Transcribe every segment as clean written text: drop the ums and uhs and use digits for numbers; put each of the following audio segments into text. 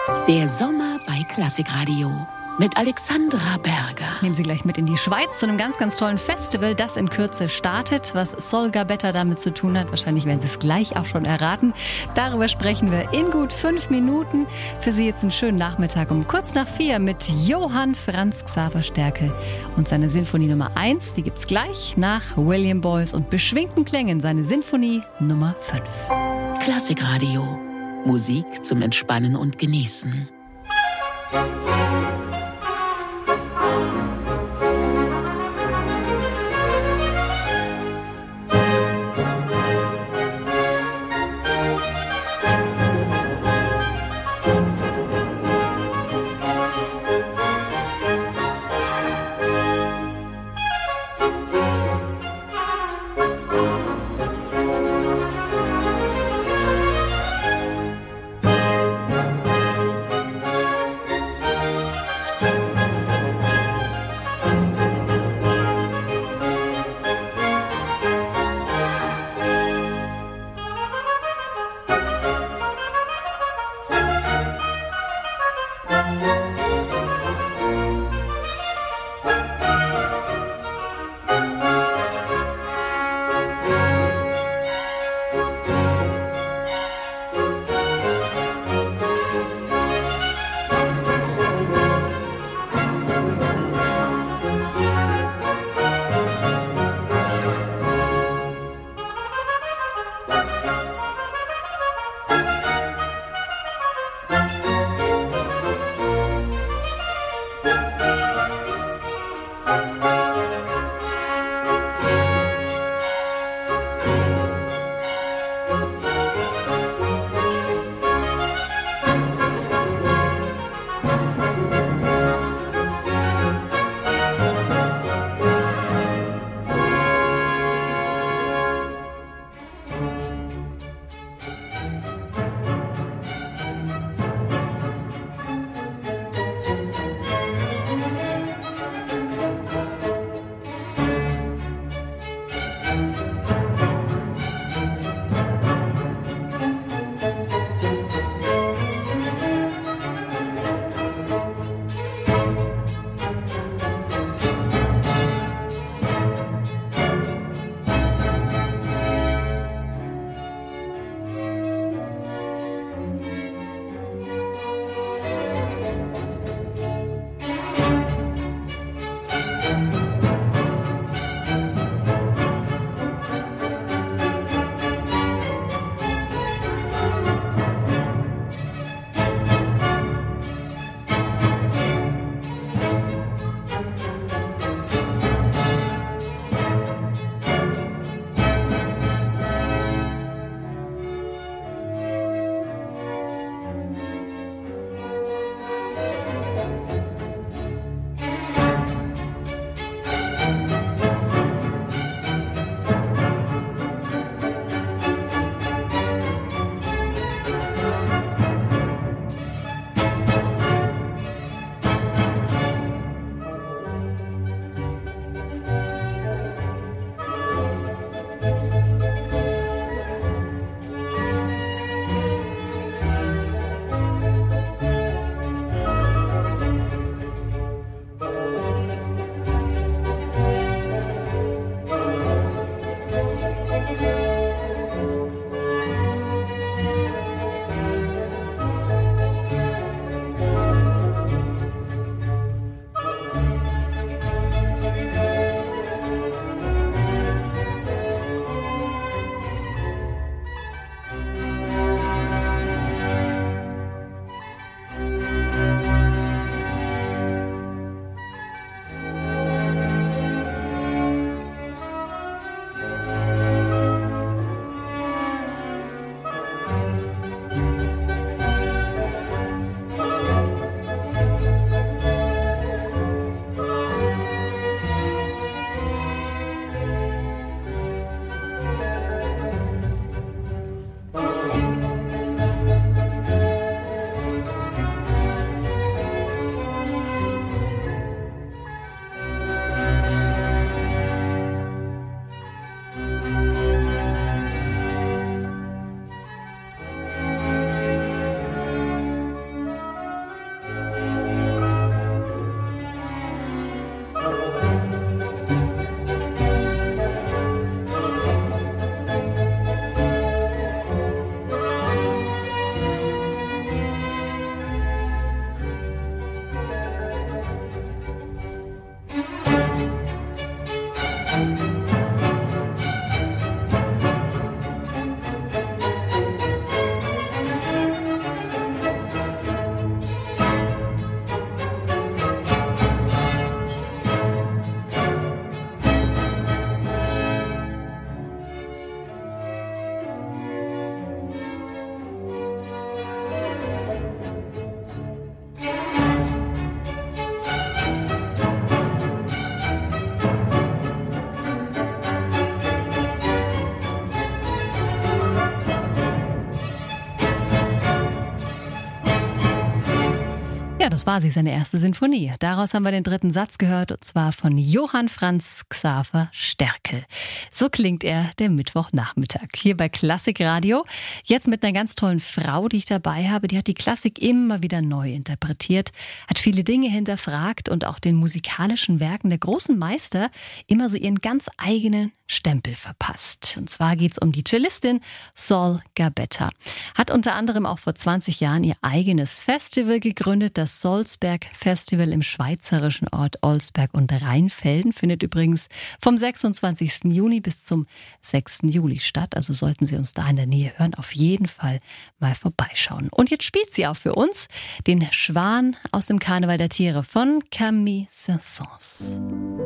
Der Sommer bei Klassikradio mit Alexandra Berger. Nehmen Sie gleich mit in die Schweiz zu einem ganz, ganz tollen Festival, das in Kürze startet. Was Sol Gabetta damit zu tun hat, wahrscheinlich werden Sie es gleich auch schon erraten. Darüber sprechen wir in gut 5 Minuten. Für Sie jetzt einen schönen Nachmittag um kurz nach 4 mit Johann Franz Xaver Sterkel und seine Sinfonie Nummer 1. Die gibt's gleich nach William Boyce und beschwingten Klängen seine Sinfonie Nummer 5. Klassikradio. Musik zum Entspannen und Genießen. Ja, das war sie, seine erste Sinfonie. Daraus haben wir den dritten Satz gehört, und zwar von Johann Franz Xaver Sterkel. So klingt er der Mittwochnachmittag hier bei Klassikradio. Jetzt mit einer ganz tollen Frau, die ich dabei habe. Die hat die Klassik immer wieder neu interpretiert, hat viele Dinge hinterfragt und auch den musikalischen Werken der großen Meister immer so ihren ganz eigenen Stempel verpasst. Und zwar geht es um die Cellistin Sol Gabetta. Hat unter anderem auch vor 20 Jahren ihr eigenes Festival gegründet, das Solsberg Festival im schweizerischen Ort Olsberg und Rheinfelden. Findet übrigens vom 26. Juni bis zum 6. Juli statt. Also sollten Sie uns da in der Nähe hören, auf jeden Fall mal vorbeischauen. Und jetzt spielt sie auch für uns den Schwan aus dem Karneval der Tiere von Camille Saint-Saëns.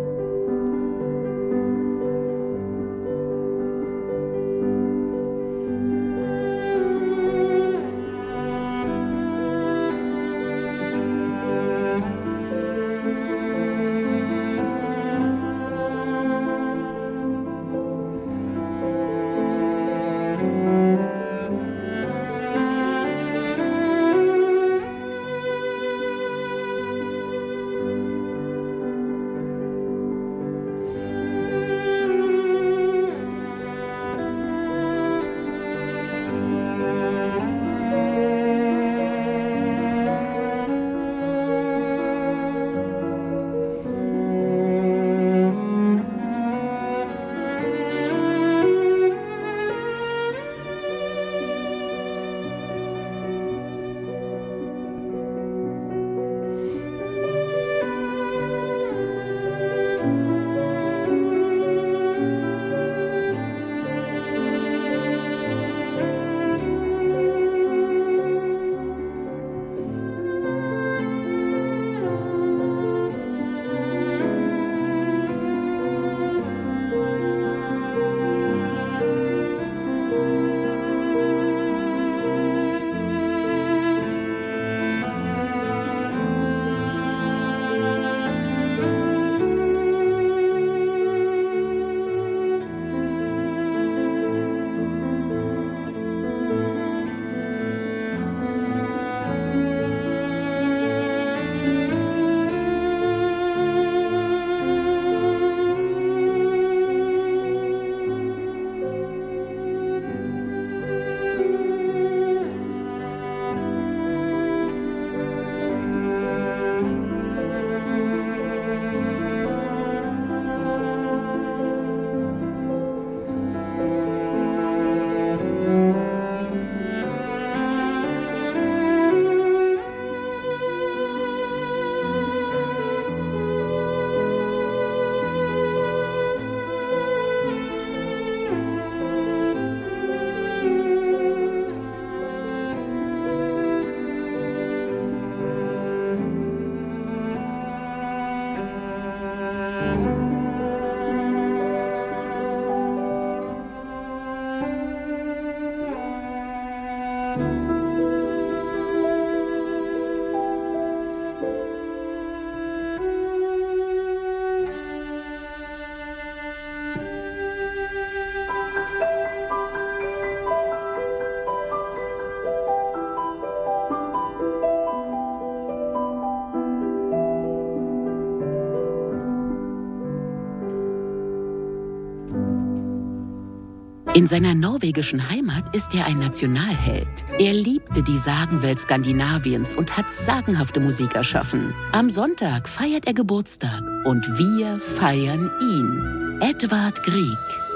In seiner norwegischen Heimat ist er ein Nationalheld. Er liebte die Sagenwelt Skandinaviens und hat sagenhafte Musik erschaffen. Am Sonntag feiert er Geburtstag und wir feiern ihn. Edvard Grieg.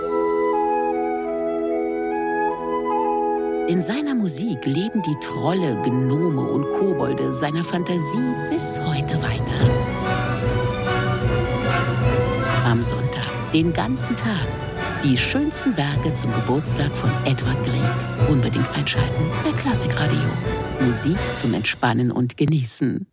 In seiner Musik leben die Trolle, Gnome und Kobolde seiner Fantasie bis heute weiter. Am Sonntag, den ganzen Tag, die schönsten Werke zum Geburtstag von Edvard Grieg. Unbedingt einschalten bei Klassikradio. Musik zum Entspannen und Genießen.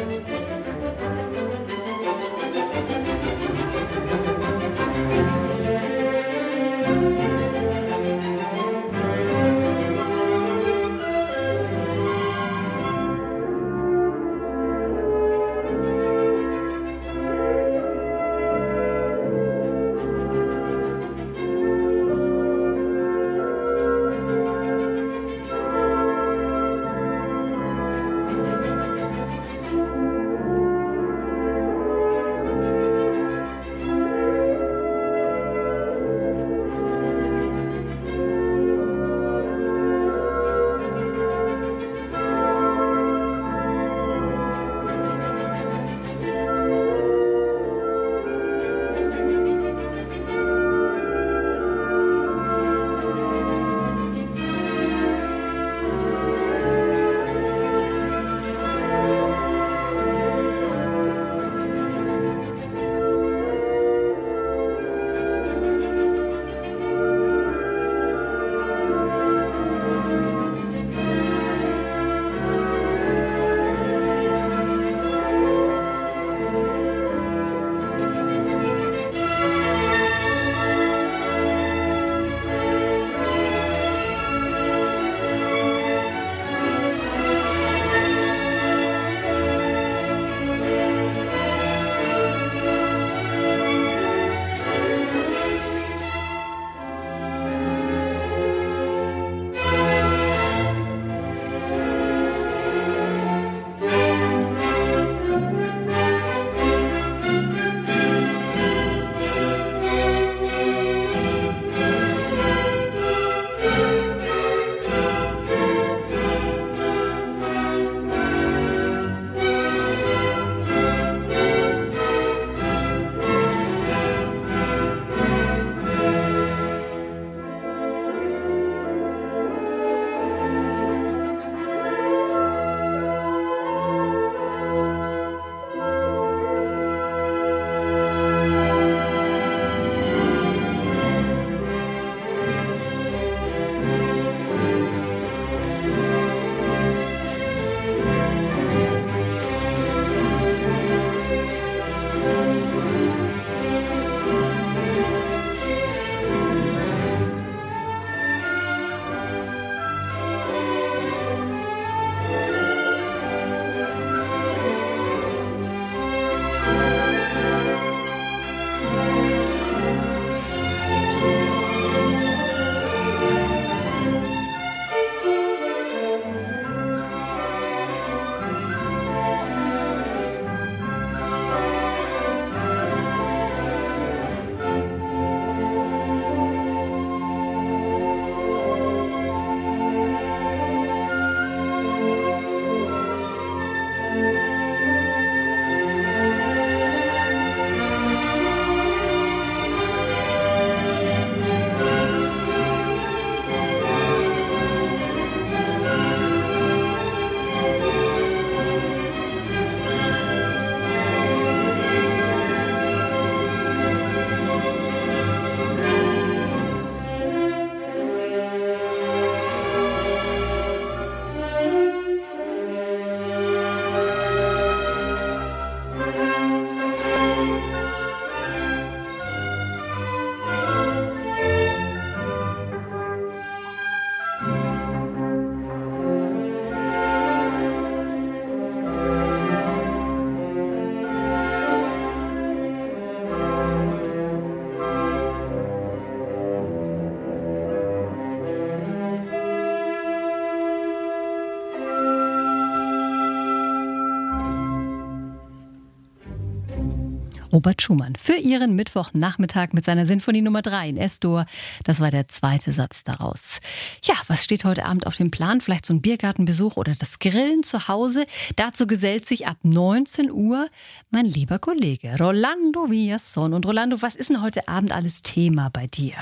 Robert Schumann für Ihren Mittwochnachmittag mit seiner Sinfonie Nummer 3 in S-Dur. Das war der zweite Satz daraus. Ja, was steht heute Abend auf dem Plan? Vielleicht so ein Biergartenbesuch oder das Grillen zu Hause. Dazu gesellt sich ab 19 Uhr mein lieber Kollege Rolando Villazón. Und Rolando, was ist denn heute Abend alles Thema bei dir?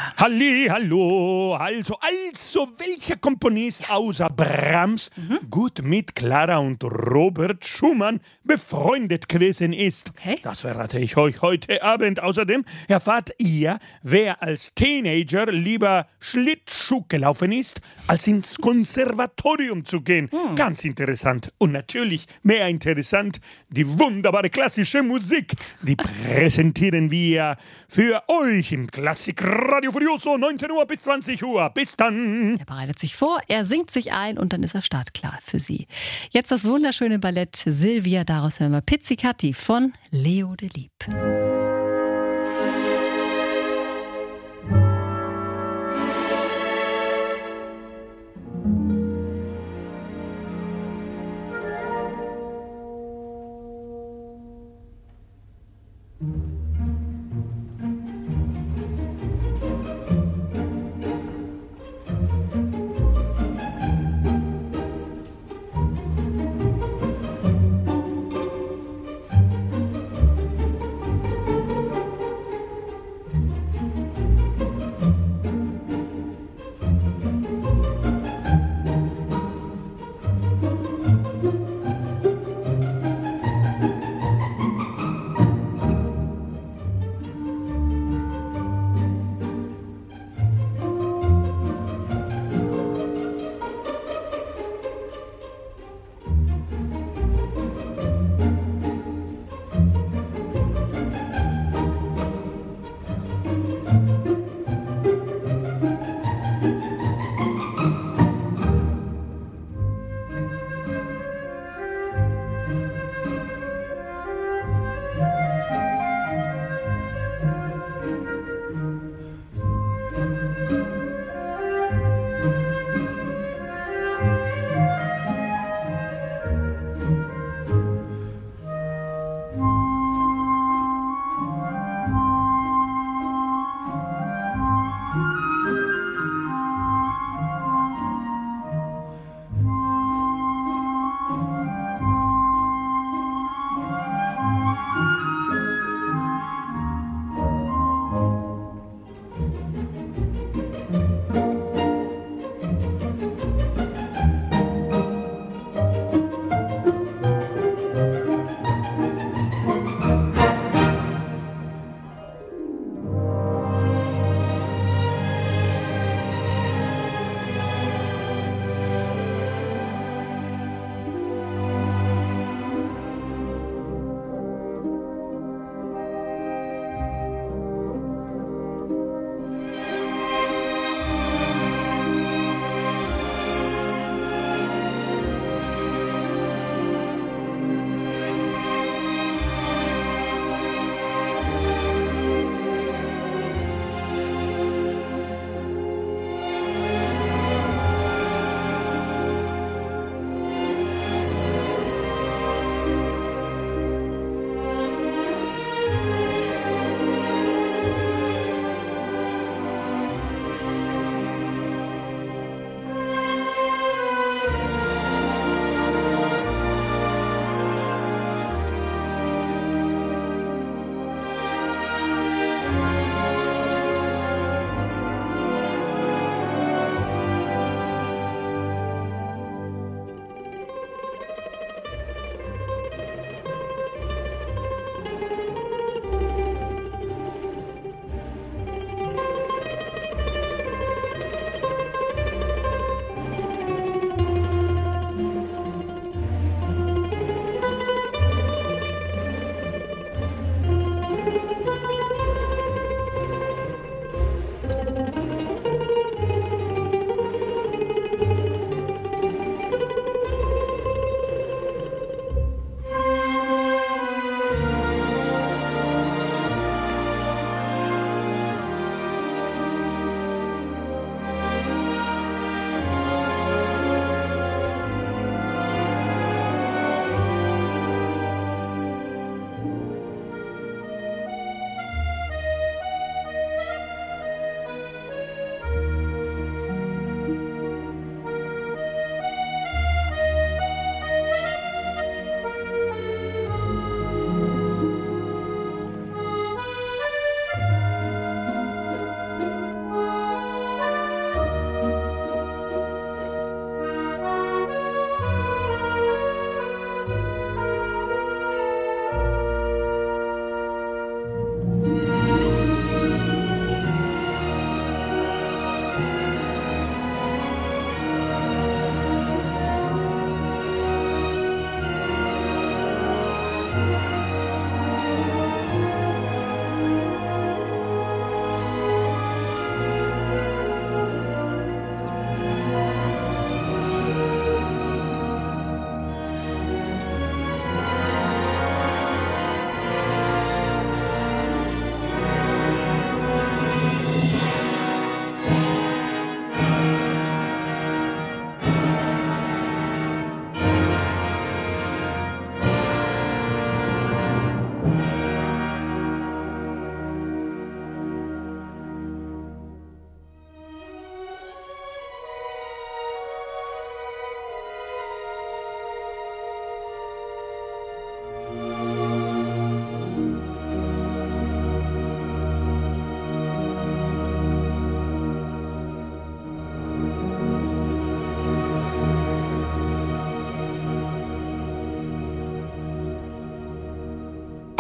Hallo, also, welcher Komponist außer Brahms gut mit Clara und Robert Schumann befreundet gewesen ist? Okay. Das verrate ich heute euch heute Abend. Außerdem erfahrt ihr, wer als Teenager lieber Schlittschuh gelaufen ist, als ins Konservatorium zu gehen. Ganz interessant. Und natürlich mehr interessant, die wunderbare klassische Musik. Die präsentieren wir für euch im Klassik Radio Furioso 19 Uhr bis 20 Uhr. Bis dann. Er bereitet sich vor, er singt sich ein und dann ist er startklar für Sie. Jetzt das wunderschöne Ballett Silvia, daraus hören wir Pizzicati von Leo de Lieb.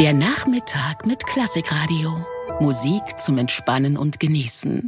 Der Nachmittag mit Klassikradio. Musik zum Entspannen und Genießen.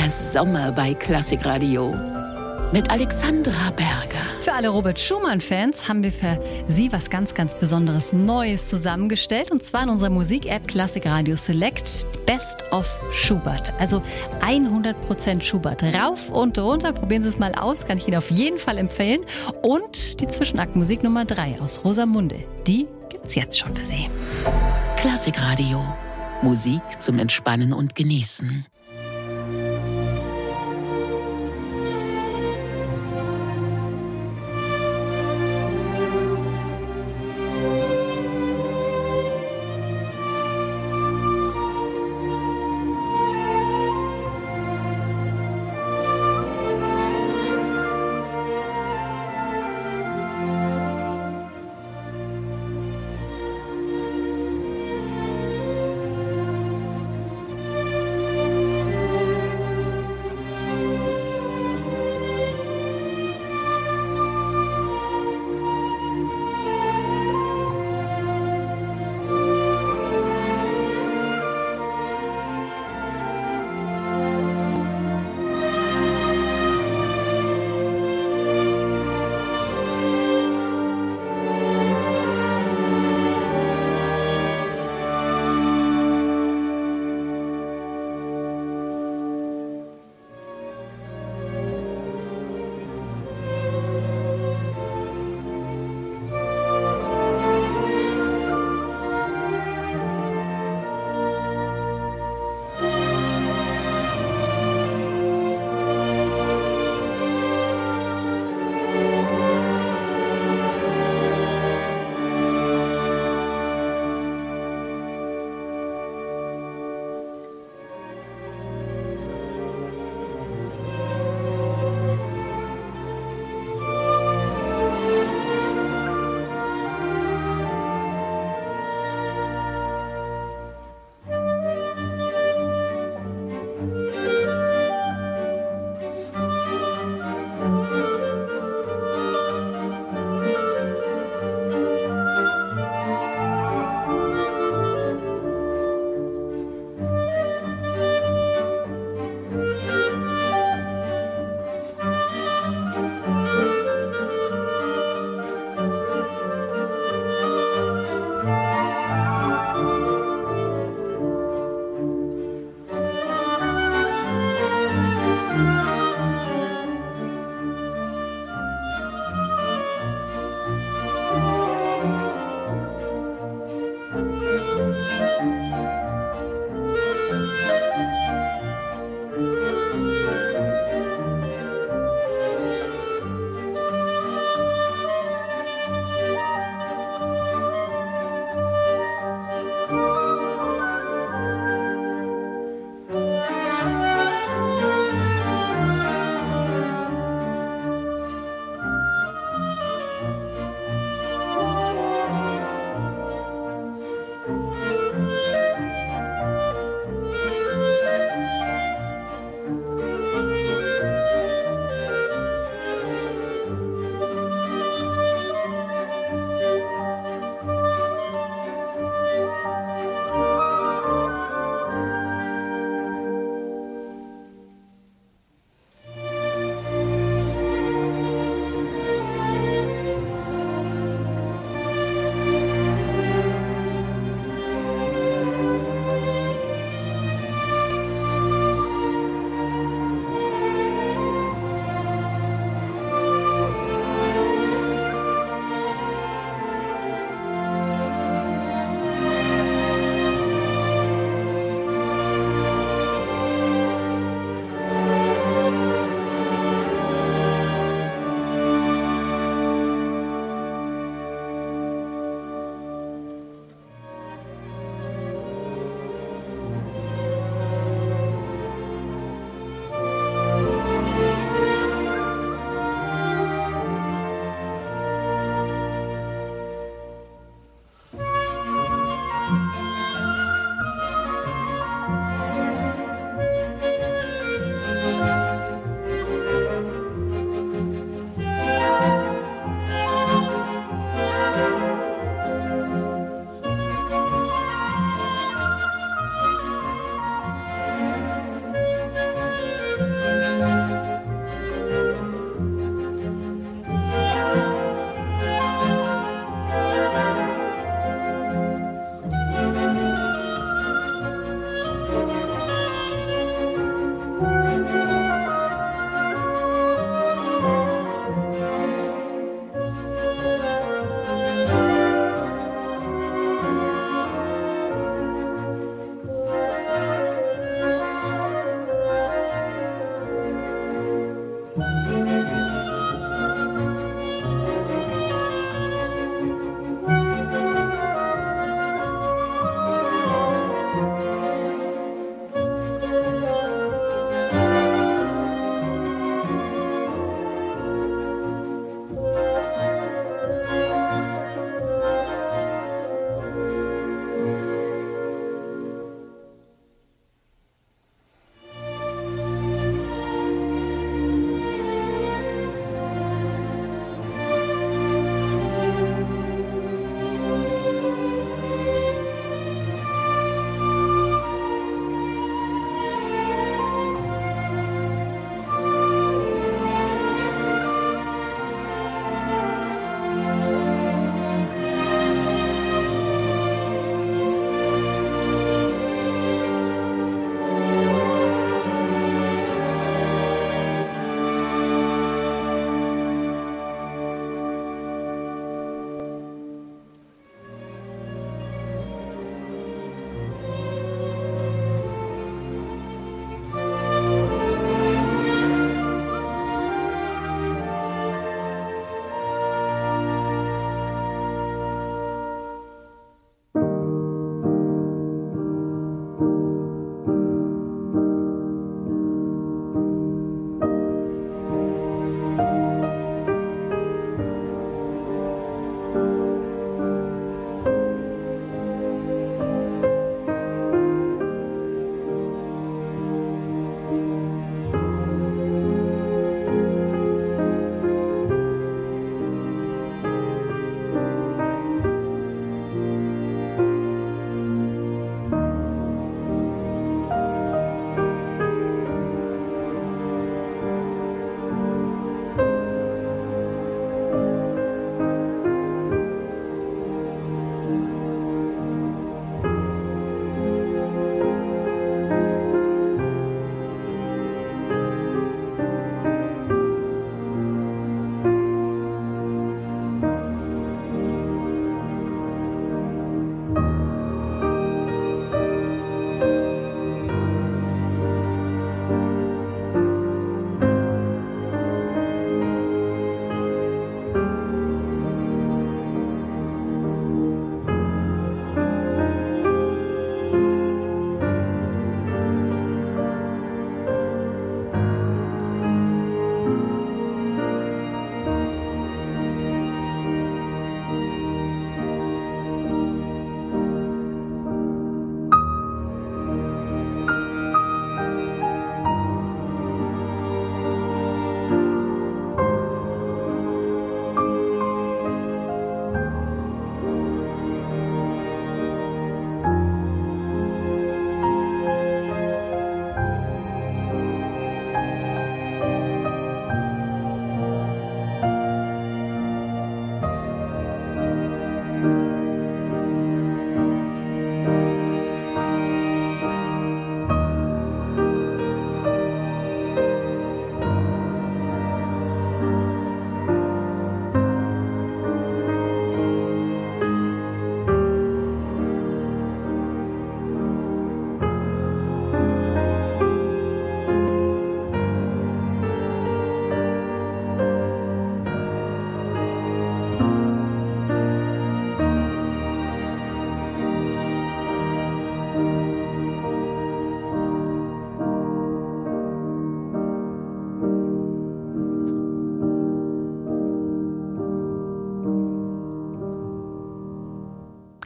der Sommer bei Klassikradio mit Alexandra Berger. Für alle Robert Schumann-Fans haben wir für Sie was ganz, ganz Besonderes Neues zusammengestellt. Und zwar in unserer Musik-App Klassikradio Select Best of Schubert. Also 100% Schubert. Rauf und runter. Probieren Sie es mal aus. Kann ich Ihnen auf jeden Fall empfehlen. Und die Zwischenaktmusik Nummer 3 aus Rosamunde. Die gibt's jetzt schon für Sie. Klassikradio. Musik zum Entspannen und Genießen.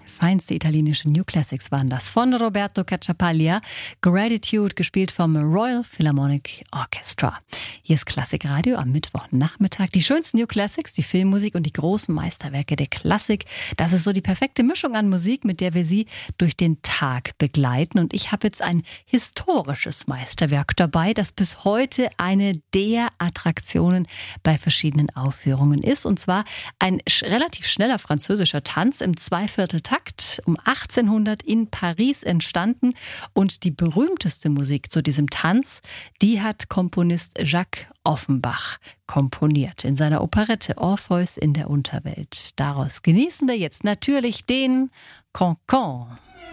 Feinste italienische New Classics waren das von Roberto Cacciapaglia. Gratitude, gespielt vom Royal Philharmonic Orchestra. Hier ist Klassikradio am Mittwochnachmittag. Die schönsten New Classics, die Filmmusik und die großen Meisterwerke der Klassik. Das ist so die perfekte Mischung an Musik, mit der wir Sie durch den Tag begleiten. Und ich habe jetzt ein historisches Meisterwerk dabei, das bis heute eine der Attraktionen bei verschiedenen Aufführungen ist. Und zwar ein relativ schneller französischer Tanz im Zweivierteltakt, um 1800 in Paris entstanden. Und die berühmteste Musik zu diesem Tanz, die hat Komponist Jacques Offenbach komponiert in seiner Operette Orpheus in der Unterwelt. Daraus genießen wir jetzt natürlich den Cancan.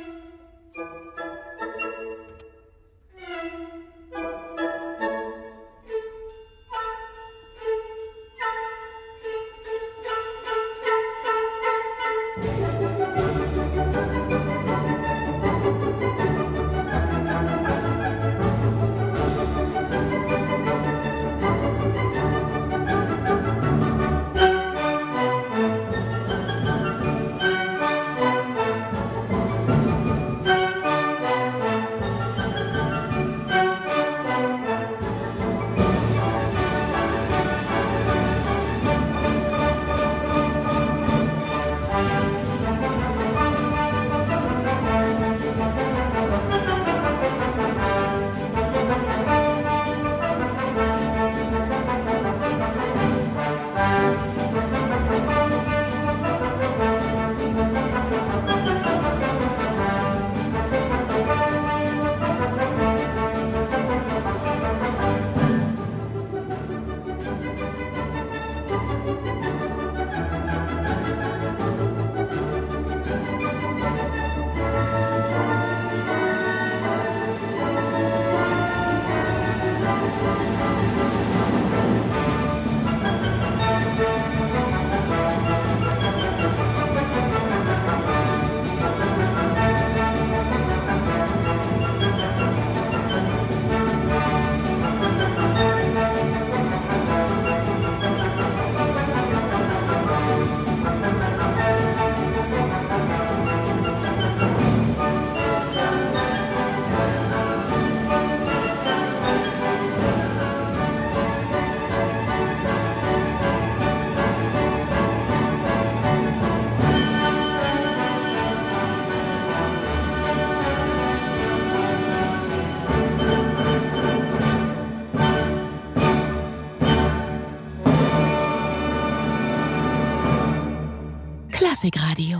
Klassikradio.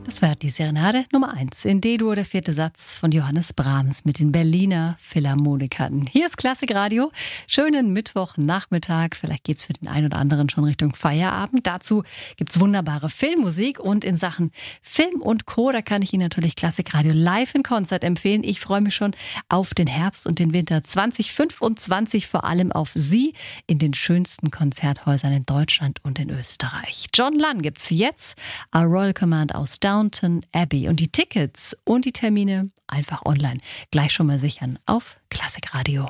Das war die Serenade Nummer 1 in D-Dur, der 4. Satz von Johannes Brahms mit den Berliner Philharmonikern. Hier ist Klassikradio. Schönen Mittwochnachmittag. Vielleicht geht es für den einen oder anderen schon Richtung Feierabend. Dazu gibt es wunderbare Filmmusik und in Sachen Film und Co. Da kann ich Ihnen natürlich Klassikradio live in Konzert empfehlen. Ich freue mich schon auf den Herbst und den Winter 2025, vor allem auf Sie in den schönsten Konzerthäusern in Deutschland und in Österreich. John Lunn gibt's jetzt, A Royal Command aus Downton Abbey. Und die Tickets und die Termine einfach online gleich schon mal sichern auf Klassikradio.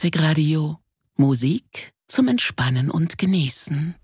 Klassikradio. Musik zum Entspannen und Genießen.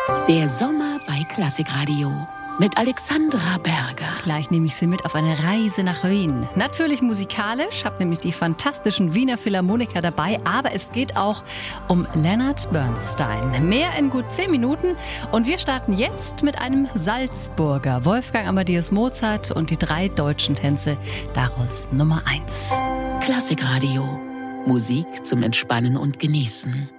Der Sommer bei Klassikradio mit Alexandra Berger. Gleich nehme ich Sie mit auf eine Reise nach Wien. Natürlich musikalisch, habe nämlich die fantastischen Wiener Philharmoniker dabei, aber es geht auch um Leonard Bernstein. Mehr in gut 10 Minuten und wir starten jetzt mit einem Salzburger. Wolfgang Amadeus Mozart und die 3 deutschen Tänze, daraus Nummer 1. Klassikradio. Musik zum Entspannen und Genießen.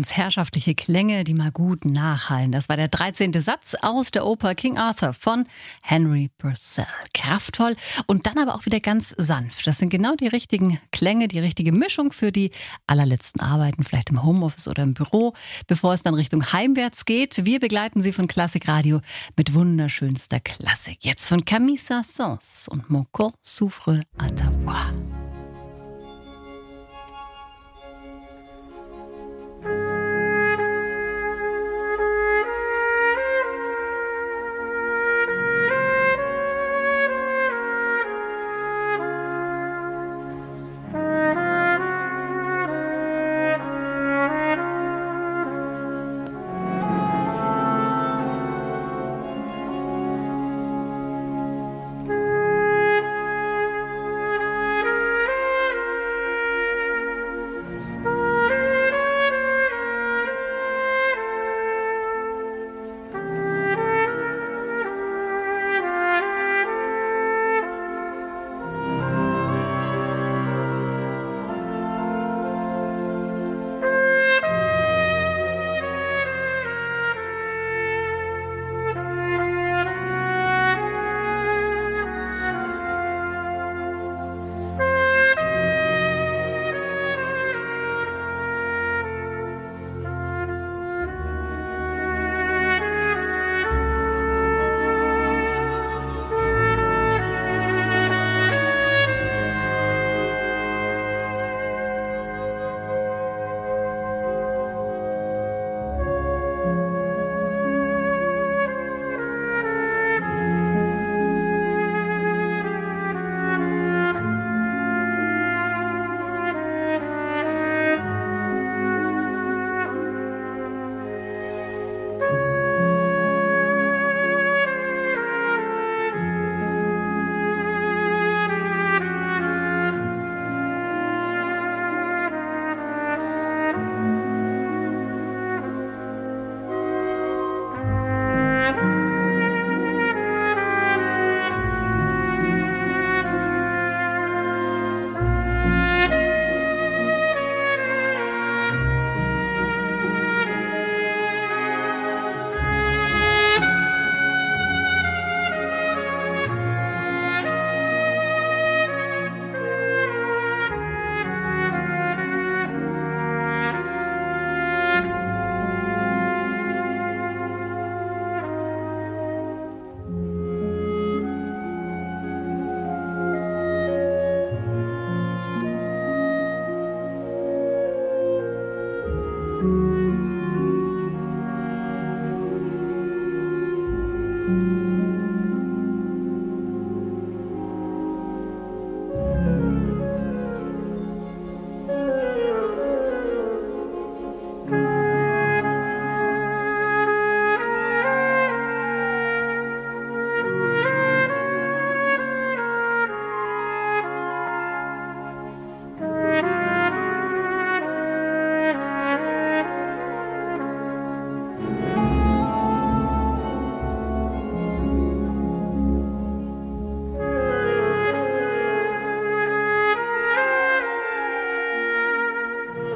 ganz herrschaftliche Klänge, die mal gut nachhallen. Das war der 13. Satz aus der Oper King Arthur von Henry Purcell. Kraftvoll und dann aber auch wieder ganz sanft. Das sind genau die richtigen Klänge, die richtige Mischung für die allerletzten Arbeiten, vielleicht im Homeoffice oder im Büro, bevor es dann Richtung heimwärts geht. Wir begleiten Sie von Klassikradio mit wunderschönster Klassik. Jetzt von Camille Saint-Saëns und Mon corps souffre à ta voix.